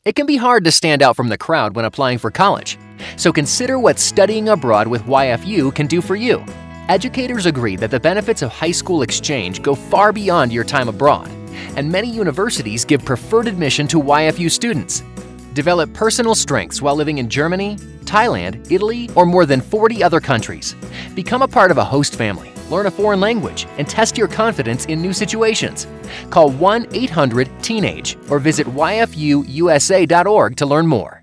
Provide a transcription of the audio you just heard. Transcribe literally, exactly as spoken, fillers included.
It can be hard to stand out from the crowd when applying for college. So consider what studying abroad with Y F U can do for you. Educators agree that the benefits of high school exchange go far beyond your time abroad, and many universities give preferred admission to Y F U students. Develop personal strengths while living in Germany, Thailand, Italy, or more than forty other countries. Become a part of a host family, learn a foreign language, and test your confidence in new situations. Call one eight hundred teenage or visit y f u u s a dot org to learn more.